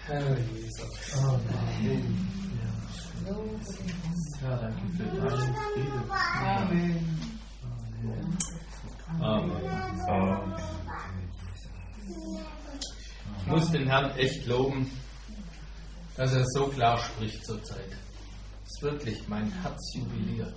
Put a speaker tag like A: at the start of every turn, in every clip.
A: Herr Jesus. Amen. Ja, danke für deine Friede. Amen. Amen. Amen. Ich muss den Herrn echt loben, dass er so klar spricht zurzeit. Es ist wirklich mein Herz jubiliert.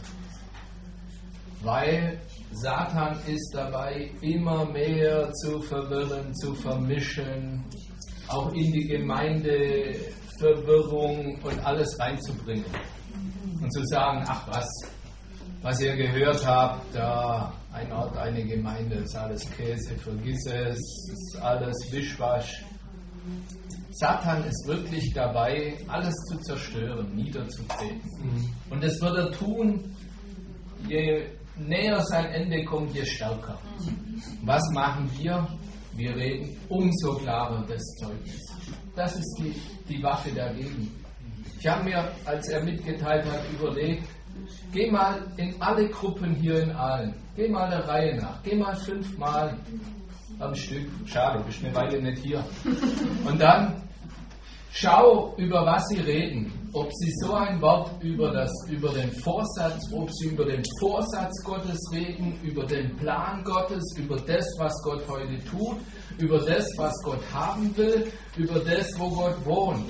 A: Weil Satan ist dabei, immer mehr zu verwirren, zu vermischen, auch in die Gemeinde Verwirrung und alles reinzubringen. Und zu sagen, ach was ihr gehört habt, da ein Ort, eine Gemeinde, ist alles Käse, vergiss es, ist alles Wischwasch. Satan ist wirklich dabei, alles zu zerstören, niederzutreten. Und das wird er tun, je näher sein Ende kommt, je stärker. Was machen wir? Wir reden umso klarer das Zeugnis. Das ist die Waffe dagegen. Ich habe mir, als er mitgeteilt hat, überlegt, geh mal in alle Gruppen hier in Aalen, geh mal der Reihe nach, geh mal 5 Mal am Stück. Schade, bist eine Weile nicht hier. Und dann schau, über was sie reden. Ob sie so ein Wort über den Vorsatz, ob sie über den Vorsatz Gottes reden, über den Plan Gottes, über das, was Gott heute tut, über das, was Gott haben will, über das, wo Gott wohnt.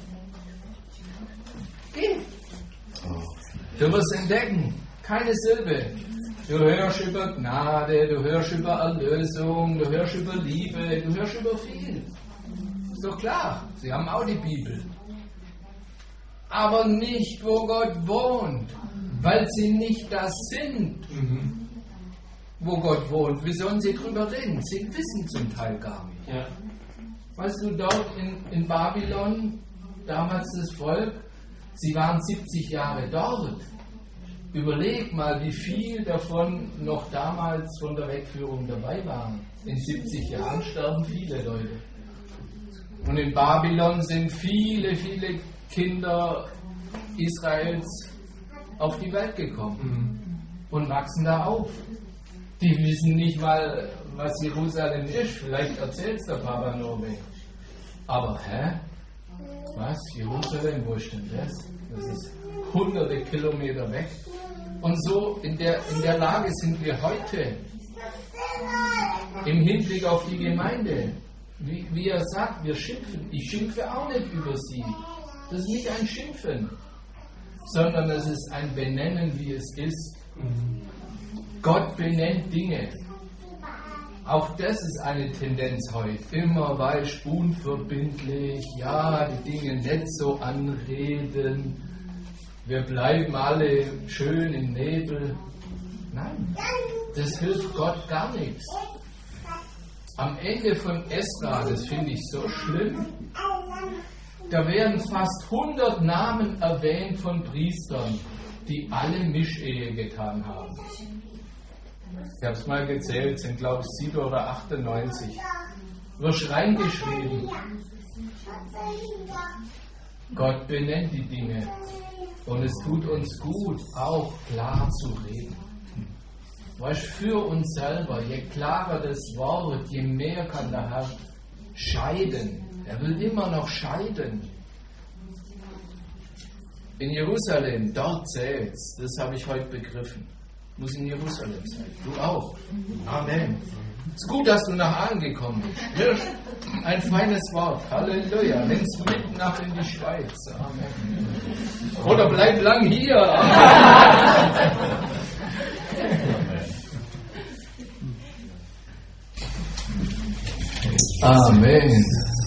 A: Geh. Du wirst entdecken, keine Silbe. Du hörst über Gnade, du hörst über Erlösung, du hörst über Liebe, du hörst über viel. Ist doch klar, sie haben auch die Bibel. Aber nicht, wo Gott wohnt, weil sie nicht das sind, wo Gott wohnt. Wie sollen sie drüber reden? Sie wissen zum Teil gar nicht. Ja. Weißt du, dort in Babylon, damals das Volk, sie waren 70 Jahre dort. Überleg mal, wie viel davon noch damals von der Wegführung dabei waren. In 70 Jahren sterben viele Leute. Und in Babylon sind viele, viele Kinder Israels auf die Welt gekommen und wachsen da auf. Die wissen nicht mal, was Jerusalem ist. Vielleicht erzählt es der Papa Norway. Aber was? Jerusalem, wo ist denn das? Das ist hunderte Kilometer weg. Und so in der Lage sind wir heute im Hinblick auf die Gemeinde. Wie er sagt, wir schimpfen. Ich schimpfe auch nicht über sie. Das ist nicht ein Schimpfen, sondern es ist ein Benennen, wie es ist. Gott benennt Dinge. Auch das ist eine Tendenz heute. Immer weich, unverbindlich, ja, die Dinge nicht so anreden. Wir bleiben alle schön im Nebel. Nein, das hilft Gott gar nichts. Am Ende von Esra, das finde ich so schlimm, da werden fast 100 Namen erwähnt von Priestern, die alle Mischehe getan haben. Ich habe es mal gezählt, sind glaube ich 7 oder 98. Wird reingeschrieben. Gott benennt die Dinge. Und es tut uns gut, auch klar zu reden. Weißt, für uns selber, je klarer das Wort, je mehr kann der Herr scheiden. Er will immer noch scheiden. In Jerusalem, dort zählt's. Das habe ich heute begriffen. Muss in Jerusalem sein. Du auch. Amen. Es ist gut, dass du nach Aalen gekommen bist. Ein feines Wort. Halleluja. Nimm's mit nach in die Schweiz. Amen. Oder bleib lang hier. Amen.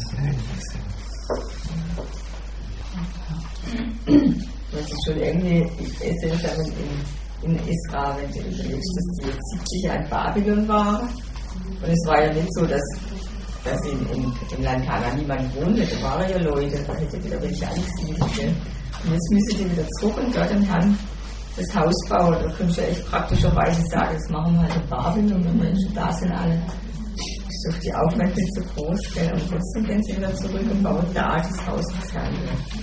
B: Das ist schon irgendwie seltsam in Esra, wenn du überlegst, dass die jetzt 70 Jahre in Babylon waren. Und es war ja nicht so, dass im Land Kana niemand wohnte. Da waren ja Leute, da hätte wieder welche angesiedelt. Und jetzt müssen die wieder zurück und dort im Herrn das Haus bauen. Da kannst du ja echt praktischerweise sagen, das machen wir halt in Babylon, wenn Menschen da sind alle. Ist doch die Aufwand nicht so groß, gell? Und trotzdem gehen sie wieder zurück und bauen da das Haus des Herrn.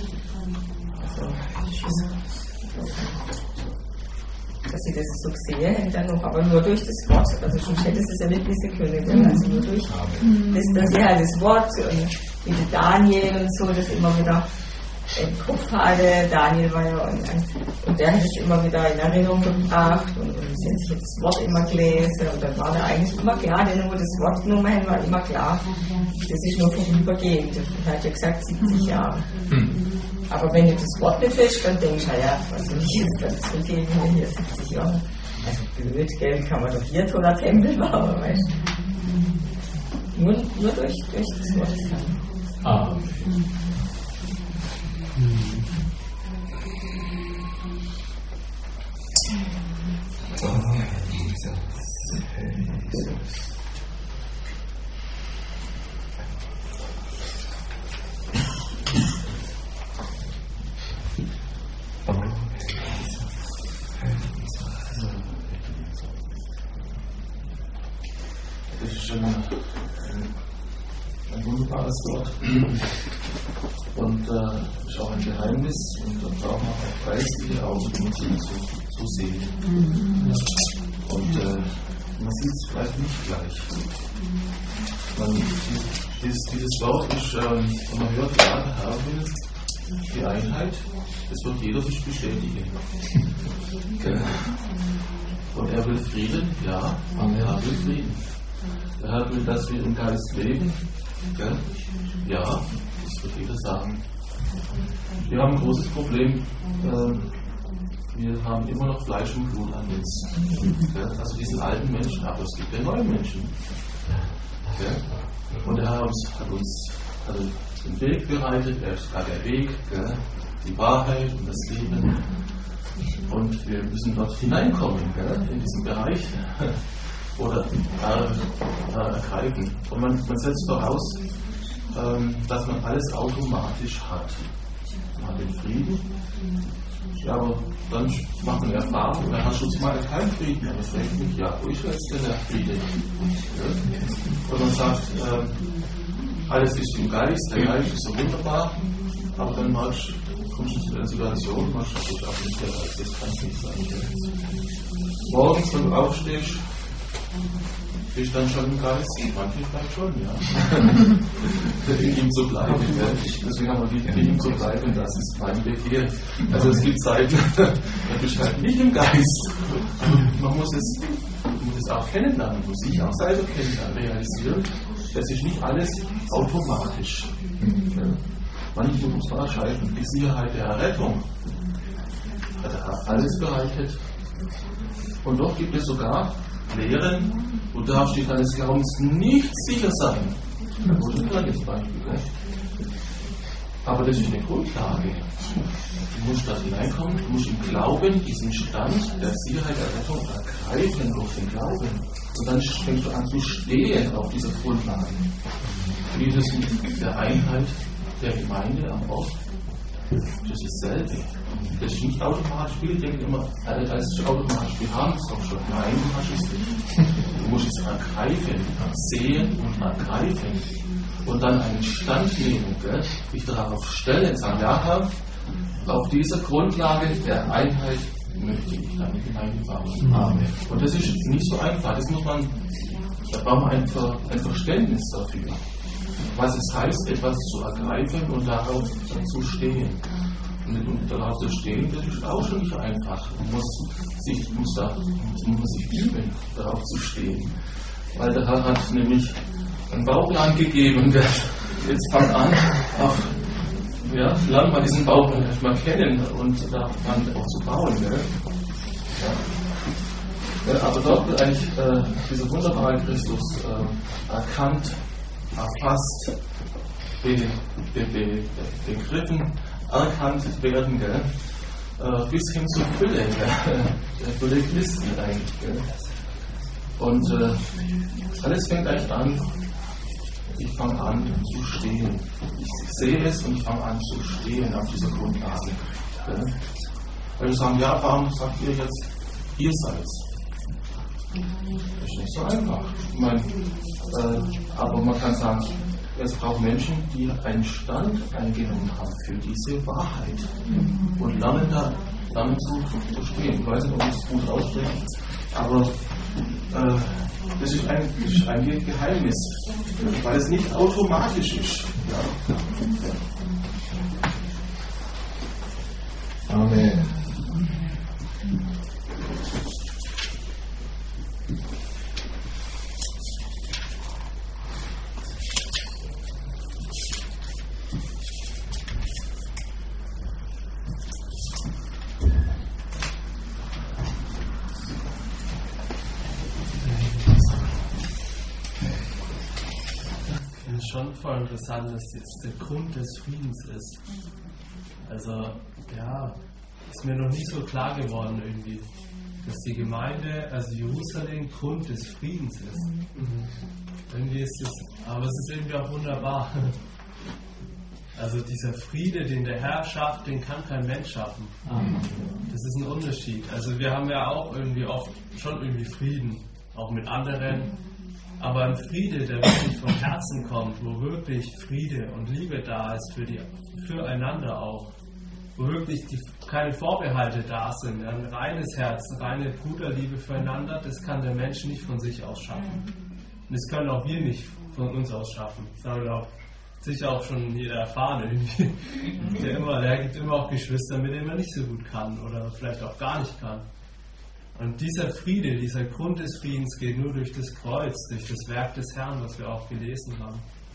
B: Dass sie das so gesehen hätten dann noch, aber nur durch das Wort. Also schon hätte sie es ja nicht wissen können, also nur durch, dass sie halt das Wort wie der Daniel und so das immer wieder im Kopf hatte. Daniel war ja und der hat es immer wieder in Erinnerung gebracht und sie hat sich das Wort immer gelesen und dann war da eigentlich immer klar, denn wo das Wort genommen haben, war immer klar, das ist nur vorübergehend. Er hat ja gesagt 70 Jahre. Aber wenn du das Wort nicht hast, dann denkst du, ja, was soll ich jetzt dazu geben, hier 70 Jahre. Also blöd, gell, kann man doch hier toller Tempel bauen, weißt du. Nur durch das Wort sein.
C: Das ist schon ein wunderbares Wort und ist auch ein Geheimnis und da braucht man auch geistliche Augen, um zu sehen. Und man sieht es vielleicht nicht gleich. Dieses Wort ist, wenn man hört, ja, der Herr will die Einheit, das wird jeder sich bestätigen. Und er will Frieden, ja, aber der Herr will Frieden. Der Herr will, dass wir im Geist leben, gell? Ja, das wird jeder sagen. Wir haben ein großes Problem, wir haben immer noch Fleisch und Blut an uns. Also diesen alten Menschen, aber es gibt ja neue Menschen. Und der Herr hat uns den Weg bereitet, er ist gerade der Weg, die Wahrheit und das Leben. Und wir müssen dort hineinkommen, in diesen Bereich. Oder ergreifen. Und man setzt voraus, dass man alles automatisch hat. Man hat den Frieden, ja, aber dann macht man Erfahrung, und dann hast du mal keinen Frieden. Aber es denkt mich, ja, wo ist jetzt denn der Frieden? Ja? Und man sagt, alles ist im Geist, der Geist ist so wunderbar, aber dann kommst du zu der Situation, man sagt, ich auch nicht, das kann es nicht sein. Morgens, wenn du aufstehst, bist dann schon im Geist, manche vielleicht schon, ja. In ihm zu bleiben. Deswegen haben wir die in ihm zu bleiben, das ist mein Weg hier. Also es gibt Zeiten, da bist du halt nicht im Geist. Man muss es auch kennenlernen, man muss sich auch selber kennenlernen, realisieren. Es ist nicht alles automatisch. Manchmal muss man entscheiden, die Sicherheit der Errettung hat er alles bereitet. Und doch gibt es sogar Lehren, du darfst dich deines Glaubens nicht sicher sein. Da wurde ein kleines Beispiel. Aber das ist eine Grundlage. Du musst da hineinkommen, du musst im Glauben diesen Stand der Sicherheit der Rettung ergreifen durch den Glauben. Und dann fängst du an zu stehen auf dieser Grundlage. Wie das mit der Einheit der Gemeinde am Ort, das ist dasselbe. Das ist nicht automatisch. Viele denken immer, das ist automatisch. Wir haben es doch schon. Nein, du hast es nicht. Du musst es ergreifen, sehen und ergreifen. Und dann einen Stand nehmen, dich darauf stellen, sagen, ja, Herr, auf dieser Grundlage der Einheit möchte ich deine Gemeinde bauen. Amen. Und das ist nicht so einfach. Da braucht man ein Verständnis dafür. Was es heißt, etwas zu ergreifen und darauf zu stehen. Und darauf zu stehen, das ist auch schon nicht einfach. Man muss sich üben, darauf zu stehen. Weil der Herr hat nämlich einen Bauplan gegeben. Jetzt fang an, lern mal diesen Bauplan erstmal kennen und daran auch zu bauen. Ja, aber dort wird eigentlich dieser wunderbare Christus erkannt, erfasst, begriffen, erkannt werden, bis hin zur Fülle, der Fülle Christi eigentlich. Und alles fängt eigentlich an, ich fange an zu stehen. Ich sehe es und ich fange an zu stehen auf dieser Grundlage. Weil wir sagen, ja, warum sagt ihr jetzt, ihr seid's? Das ist nicht so einfach. Ich meine, aber man kann sagen, es braucht Menschen, die einen Stand eingenommen haben für diese Wahrheit und lernen zu stehen. Ich weiß nicht, ob ich es gut ausspreche, aber Das ist ein Geheimnis, weil es nicht automatisch ist. Ja.
A: Amen.
D: Schon voll interessant, dass jetzt der Grund des Friedens ist. Also, ja, ist mir noch nicht so klar geworden irgendwie, dass die Gemeinde, also Jerusalem, Grund des Friedens ist. Irgendwie ist es, aber es ist irgendwie auch wunderbar. Also dieser Friede, den der Herr schafft, den kann kein Mensch schaffen. Das ist ein Unterschied. Also wir haben ja auch irgendwie oft schon irgendwie Frieden, auch mit anderen. Aber ein Friede, der wirklich vom Herzen kommt, wo wirklich Friede und Liebe da ist füreinander auch, wo wirklich keine Vorbehalte da sind, ein reines Herz, reine Bruderliebe füreinander, das kann der Mensch nicht von sich aus schaffen. Und das können auch wir nicht von uns aus schaffen. Das haben wir auch sicher auch schon jeder erfahren irgendwie. Der gibt immer auch Geschwister, mit denen man nicht so gut kann oder vielleicht auch gar nicht kann. Und dieser Friede, dieser Grund des Friedens geht nur durch das Kreuz, durch das Werk des Herrn, was wir auch gelesen haben.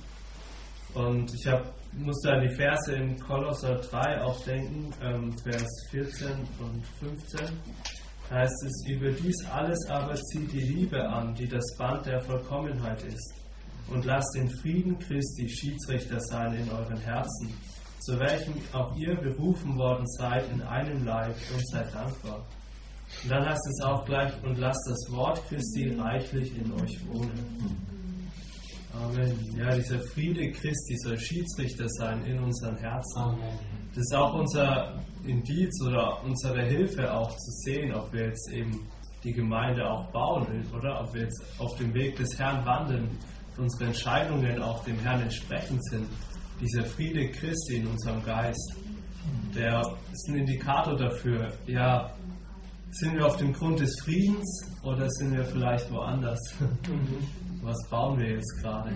D: Und ich musste an die Verse in Kolosser 3 auch denken, Vers 14 und 15. Da heißt es, überdies alles aber zieht die Liebe an, die das Band der Vollkommenheit ist. Und lasst den Frieden Christi Schiedsrichter sein in euren Herzen, zu welchem auch ihr berufen worden seid in einem Leib und seid dankbar. Und dann heißt es auch gleich, und lasst das Wort Christi reichlich in euch wohnen. Amen. Ja, dieser Friede Christi soll Schiedsrichter sein in unseren Herzen. Amen. Das ist auch unser Indiz oder unsere Hilfe auch zu sehen, ob wir jetzt eben die Gemeinde auch bauen, oder ob wir jetzt auf dem Weg des Herrn wandeln, unsere Entscheidungen auch dem Herrn entsprechend sind. Dieser Friede Christi in unserem Geist, der ist ein Indikator dafür, ja, sind wir auf dem Grund des Friedens oder sind wir vielleicht woanders? Was bauen wir jetzt gerade?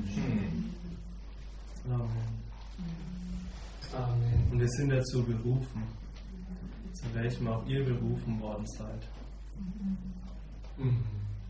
D: Amen. Amen. Und wir sind dazu berufen, zu welchem auch ihr berufen worden seid. Amen.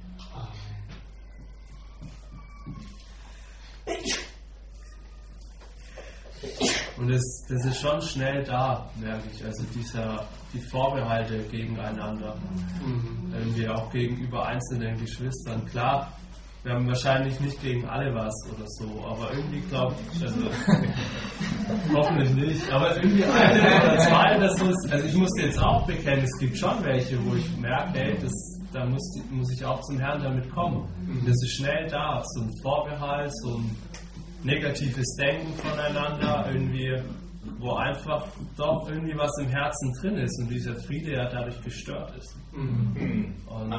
D: Und das ist schon schnell da, merke ich. Also die Vorbehalte gegeneinander. Irgendwie auch gegenüber einzelnen Geschwistern. Klar, wir haben wahrscheinlich nicht gegen alle was oder so, aber irgendwie glaube ich, also hoffentlich nicht, aber irgendwie eine oder zwei oder so. Also ich muss jetzt auch bekennen, es gibt schon welche, wo ich merke, hey, da muss ich auch zum Herrn damit kommen. Das ist schnell da, so ein Vorbehalt, so ein negatives Denken voneinander, irgendwie, wo einfach doch irgendwie was im Herzen drin ist und dieser Friede ja dadurch gestört ist. Und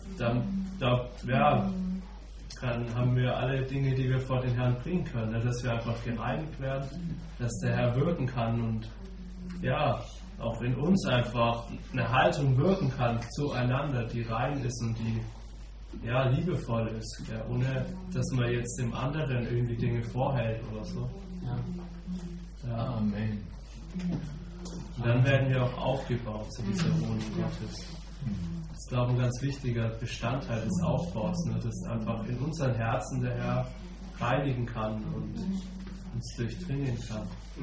D: haben wir alle Dinge, die wir vor den Herrn bringen können, ne? Dass wir einfach gereinigt werden, dass der Herr wirken kann und ja, auch in uns einfach eine Haltung wirken kann zueinander, die rein ist und die ja, liebevoll ist, ja, ohne dass man jetzt dem anderen irgendwie Dinge vorhält oder so. Ja.
A: Amen.
D: Und dann werden wir auch aufgebaut zu dieser Wohnung Gottes. Das ist, glaube ich, ein ganz wichtiger Bestandteil des Aufbaus, ne, dass einfach in unseren Herzen der Herr reinigen kann und uns durchdringen kann.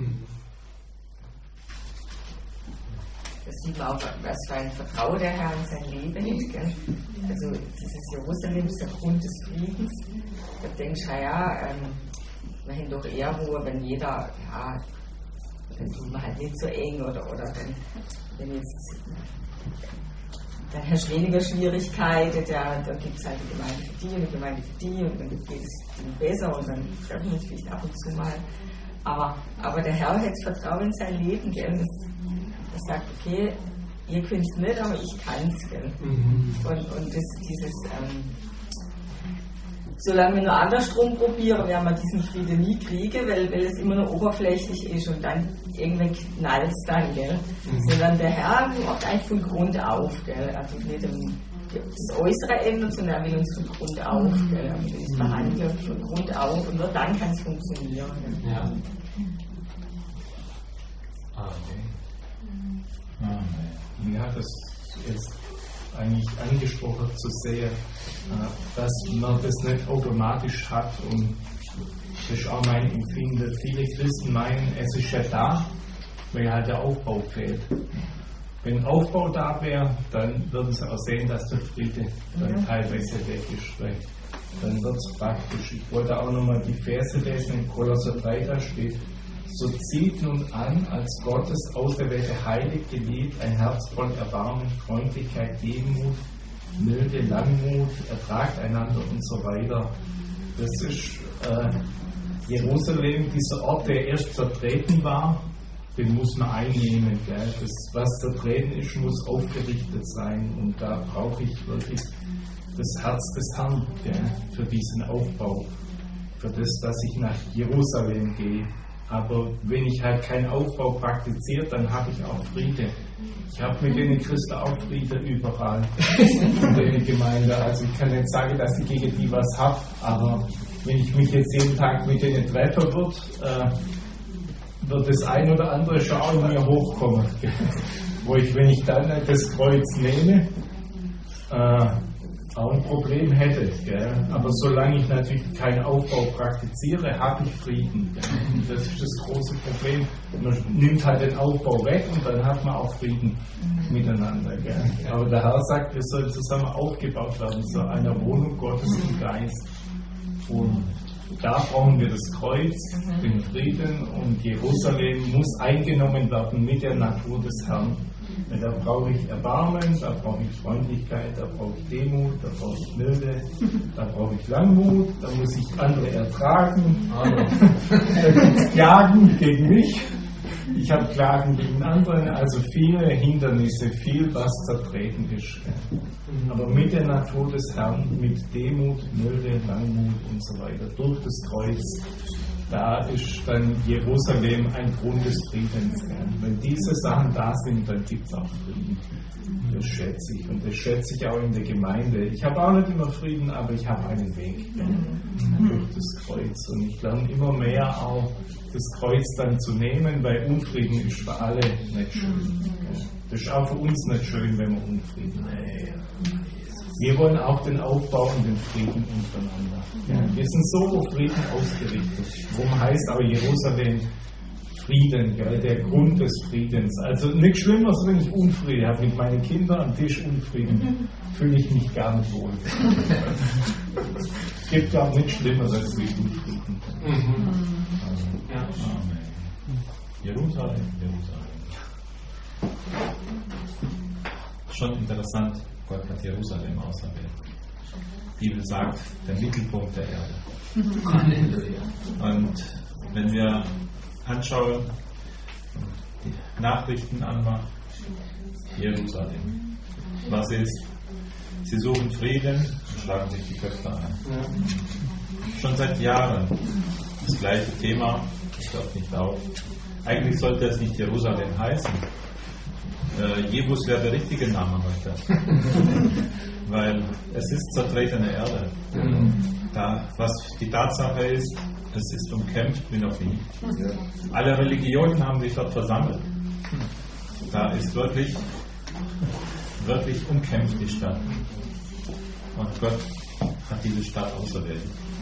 B: Das sieht man auch, was für ein Vertrauen der Herr in sein Leben hat. Gell? Also dieses Jerusalem ist der Grund des Friedens. Da denkst du, ja, wir haben doch eher Ruhe, wenn jeder, ja, dann tut man halt nicht so eng oder wenn jetzt, dann hast du weniger Schwierigkeiten, da gibt es halt die Gemeinde für die und die Gemeinde für die und dann geht es ihnen besser und dann treffen wir uns vielleicht ab und zu mal. Aber der Herr hat Vertrauen in sein Leben, gell? Er sagt, okay, ihr könnt es nicht, aber ich kann es. Und dieses, solange wir nur andersrum probieren, werden wir diesen Frieden nie kriegen, weil es immer nur oberflächlich ist und dann irgendwann knallt es dann. Gell? Sondern der Herr macht einfach von Grund auf. Gell? Er tut nicht das Äußere ändert, sondern er will uns von Grund auf. Er will uns behandeln von Grund auf und nur dann kann es funktionieren.
A: Ja.
E: Ja, das ist eigentlich angesprochen zu sehr, dass man das nicht automatisch hat, und das ist auch mein Empfinden. Viele Christen meinen, es ist ja da, weil halt der Aufbau fehlt. Wenn Aufbau da wäre, dann würden sie auch sehen, dass der Friede dann teilweise weg ist. Weil dann wird es praktisch. Ich wollte auch nochmal die Verse lesen, in Kolosser 3, da steht: So zieht nun an, als Gottes auserwählte Heilig geliebt, ein Herz voll Erbarmen, Freundlichkeit, Demut, Milde, Langmut, ertragt einander und so weiter. Das ist Jerusalem, dieser Ort, der erst zertreten war, den muss man einnehmen. Gell? Das, was zertreten ist, muss aufgerichtet sein, und da brauche ich wirklich das Herz des Herrn, gell? Für diesen Aufbau, für das, dass ich nach Jerusalem gehe. Aber wenn ich halt keinen Aufbau praktiziere, dann habe ich auch Friede. Ich habe mit den Christen auch Friede überall in der Gemeinde. Also ich kann nicht sagen, dass ich gegen die was habe, aber wenn ich mich jetzt jeden Tag mit denen treffe, wird das ein oder andere schon auch in mir hochkommen. Wenn ich dann das Kreuz nehme, auch ein Problem hätte. Gell? Aber solange ich natürlich keinen Aufbau praktiziere, habe ich Frieden. Gell? Das ist das große Problem. Man nimmt halt den Aufbau weg und dann hat man auch Frieden miteinander. Gell? Aber der Herr sagt, wir sollen zusammen aufgebaut werden zu einer Wohnung Gottes im Geist. Und da brauchen wir das Kreuz, den Frieden, und Jerusalem muss eingenommen werden mit der Natur des Herrn. Da brauche ich Erbarmen, da brauche ich Freundlichkeit, da brauche ich Demut, da brauche ich Milde, da brauche ich Langmut, da muss ich andere ertragen. Da gibt es Klagen gegen mich, ich habe Klagen gegen andere, also viele Hindernisse, viel was zertreten ist. Aber mit der Natur des Herrn, mit Demut, Milde, Langmut und so weiter, durch das Kreuz, da ist dann Jerusalem ein Grund des Friedens. Wenn diese Sachen da sind, dann gibt es auch Frieden. Das schätze ich. Und das schätze ich auch in der Gemeinde. Ich habe auch nicht immer Frieden, aber ich habe einen Weg durch das Kreuz. Und ich lerne immer mehr auch, das Kreuz dann zu nehmen, weil Unfrieden ist für alle nicht schön. Das ist auch für uns nicht schön, wenn wir Unfrieden haben. Wir wollen auch den Aufbau und den Frieden untereinander. Ja, wir sind so auf Frieden ausgerichtet. Worum heißt aber Jerusalem Frieden, gell? Der Grund des Friedens. Also nichts Schlimmeres, wenn ich Unfrieden habe mit meinen Kindern am Tisch, Unfrieden, fühle ich mich gar nicht wohl. Es gibt auch nichts Schlimmeres als Unfrieden.
A: Ja.
F: Jerusalem. Schon interessant. Gott hat Jerusalem auserwählt. Die Bibel sagt, der Mittelpunkt der Erde.
A: Halleluja.
F: Und wenn wir anschauen, die Nachrichten anmachen, Jerusalem. Was ist? Sie suchen Frieden und schlagen sich die Köpfe ein. Ja. Schon seit Jahren das gleiche Thema, das hört nicht auf. Eigentlich sollte es nicht Jerusalem heißen. Jebus wäre der richtige Name heute. Weil es ist zertretene Erde. Was die Tatsache ist, es ist umkämpft wie noch nie. Alle Religionen haben sich dort versammelt. Da ist wirklich umkämpft die Stadt. Und Gott hat diese Stadt auserwählt.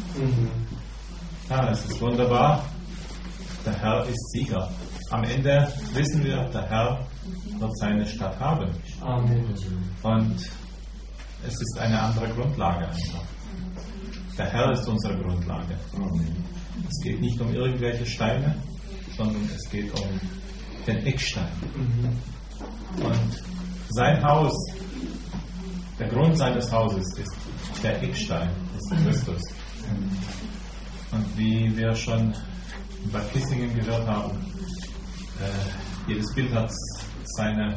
F: Ja, es ist wunderbar. Der Herr ist Sieger. Am Ende wissen wir, der Herr wird seine Stadt haben.
A: Amen.
F: Und es ist eine andere Grundlage einfach. Der Herr ist unsere Grundlage. Amen. Es geht nicht um irgendwelche Steine, sondern es geht um den Eckstein. Und sein Haus, der Grund seines Hauses ist der Eckstein, ist Christus. Und wie wir schon bei Kissingen gehört haben, jedes Bild hat seine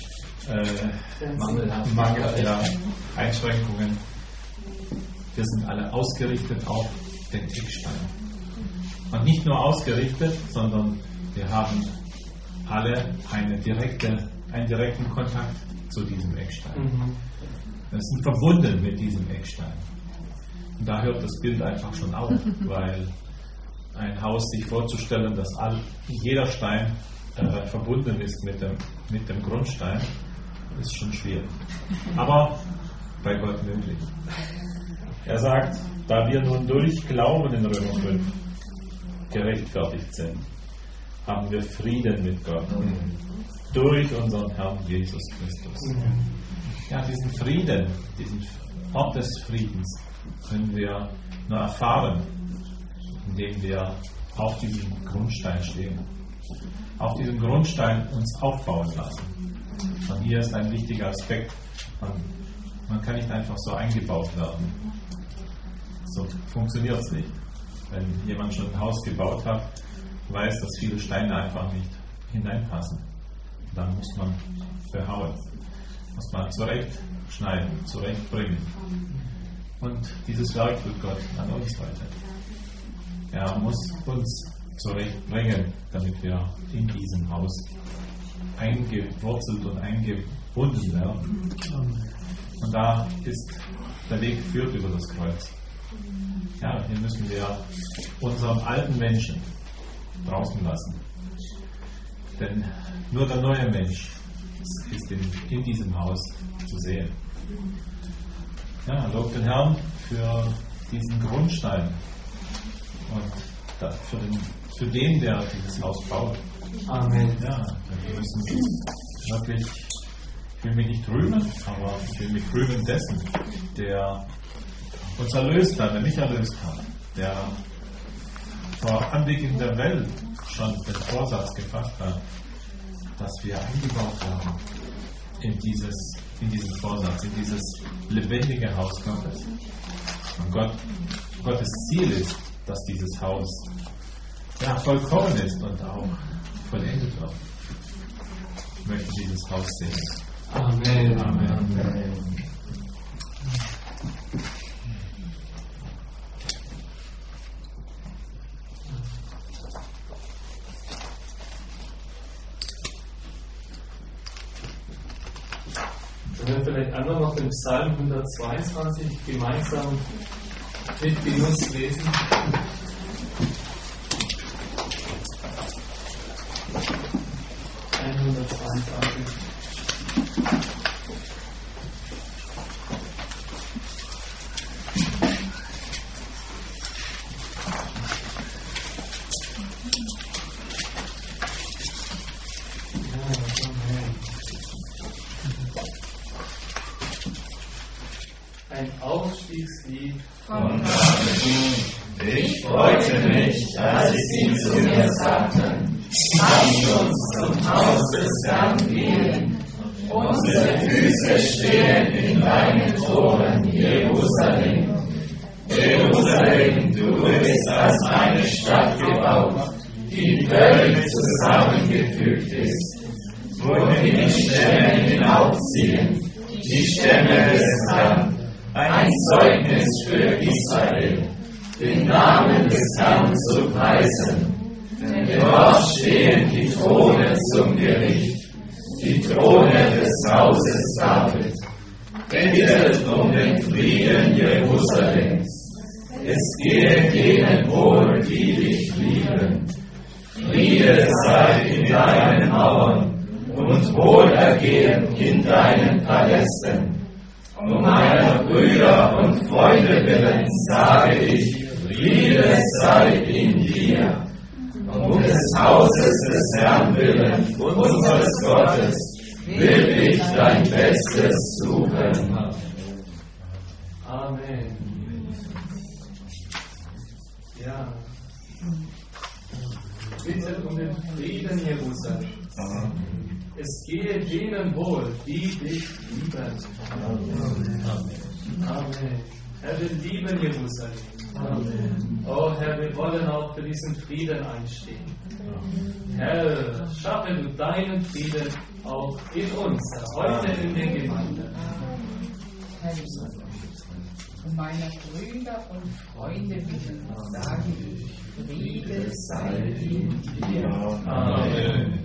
F: Einschränkungen. Wir sind alle ausgerichtet auf den Eckstein. Und nicht nur ausgerichtet, sondern wir haben alle einen direkten Kontakt zu diesem Eckstein. Wir sind verbunden mit diesem Eckstein. Und da hört das Bild einfach schon auf, weil ein Haus sich vorzustellen, dass jeder Stein verbunden ist mit dem Grundstein, ist schon schwierig. Aber bei Gott möglich. Er sagt, da wir nun durch Glauben in Römer 5 gerechtfertigt sind, haben wir Frieden mit Gott. Durch unseren Herrn Jesus Christus. Ja, diesen Frieden, diesen Ort des Friedens können wir nur erfahren, indem wir auf diesem Grundstein stehen. Auf diesem Grundstein uns aufbauen lassen. Und hier ist ein wichtiger Aspekt. Man kann nicht einfach so eingebaut werden. So funktioniert es nicht. Wenn jemand schon ein Haus gebaut hat, weiß, dass viele Steine einfach nicht hineinpassen. Dann muss man behauen, muss man zurechtschneiden, zurechtbringen. Und dieses Werk tut Gott an uns heute. Er muss uns zurechtbringen, damit wir in diesem Haus eingewurzelt und eingebunden werden. Und da ist der Weg führt über das Kreuz. Ja, hier müssen wir unseren alten Menschen draußen lassen. Denn nur der neue Mensch ist in diesem Haus zu sehen. Ja, lob den Herrn für diesen Grundstein und für den, der dieses Haus baut. Amen. Ja, wir müssen wirklich, ich will mich nicht rühmen, aber ich will mich rühmen dessen, der uns erlöst hat, der mich erlöst hat, der vor Anbeginn der Welt schon den Vorsatz gefasst hat, dass wir eingebaut werden in diesen Vorsatz, in dieses lebendige Haus Gottes. Und Gottes Ziel ist, dass dieses Haus vollkommen ist und auch vollendet wird. Ich möchte dieses Haus sehen. Amen. Amen. Amen.
D: Wenn wir vielleicht einmal noch den Psalm 122 gemeinsam mit Genuss lesen. Ein Aufstiegslied von David.
G: Ich freute mich, als sie zu mir sagten, lasst uns zum Haus des Herrn gehen. Unsere Füße stehen in deinen Toren, Jerusalem. Jerusalem, du bist als eine Stadt gebaut, die völlig zusammengefügt ist, wohin die Stämme hinaufziehen, die Stämme des Herrn. Ein Zeugnis für Israel, den Namen des Herrn zu preisen. Denn dort stehen die Throne zum Gericht, die Throne des Hauses David. Bittet um den Frieden Jerusalems. Es gehe denen wohl, die dich lieben. Friede sei in deinen Mauern und Wohlergehen in deinen Palästen. Um meiner Brüder und Freunde willen sage ich, Friede sei in dir. Um des Hauses des Herrn willen, unseres Gottes, will ich dein Bestes suchen.
D: Amen. Ja. Bitte um den Frieden Jerusalem. Es gehe denen wohl, die dich lieben. Amen. Amen. Herr, wir lieben Jerusalem. Amen. Oh Herr, wir wollen auch für diesen Frieden einstehen. Herr, schaffe du deinen Frieden auch in uns, Herr, heute in den Gemeinden.
H: Herr, um meiner Brüder und Freunde willen sage ich, Friede sei in dir.
D: Amen.